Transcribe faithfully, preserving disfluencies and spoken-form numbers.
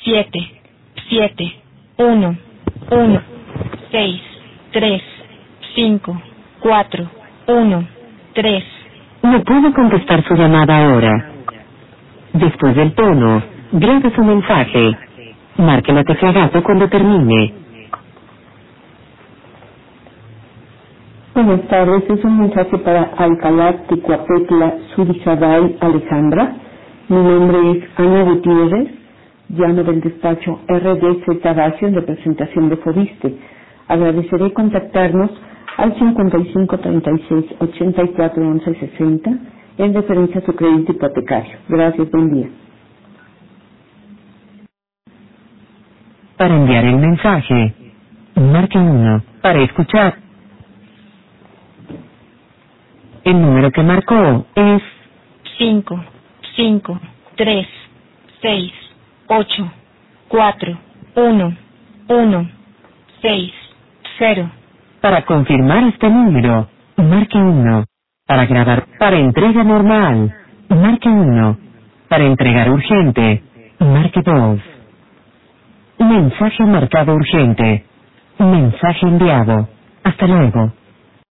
siete, siete, uno, uno, seis, tres, cinco, cuatro, uno, tres. No puedo contestar su llamada ahora. Después del tono, grabe su mensaje. Marque la tecla gato cuando termine. Buenas tardes, es un mensaje para Alcalá, Tecuapetla, Surizabal, Alejandra. Mi nombre es Ana Gutiérrez, llamo del despacho R D Z Dacio en representación de Fobiste. Agradeceré contactarnos al cincuenta y cinco treinta y seis ochenta y cuatro once sesenta en referencia a su crédito hipotecario. Gracias, buen día. Para enviar el mensaje, marque uno. Para escuchar, el número que marcó es cinco, cinco, tres, seis, ocho, cuatro, uno, uno, seis, cero. Para confirmar este número, marque uno. Para grabar, para entrega normal, marque uno. Para entregar urgente, marque dos. Mensaje marcado urgente. Mensaje enviado. Hasta luego.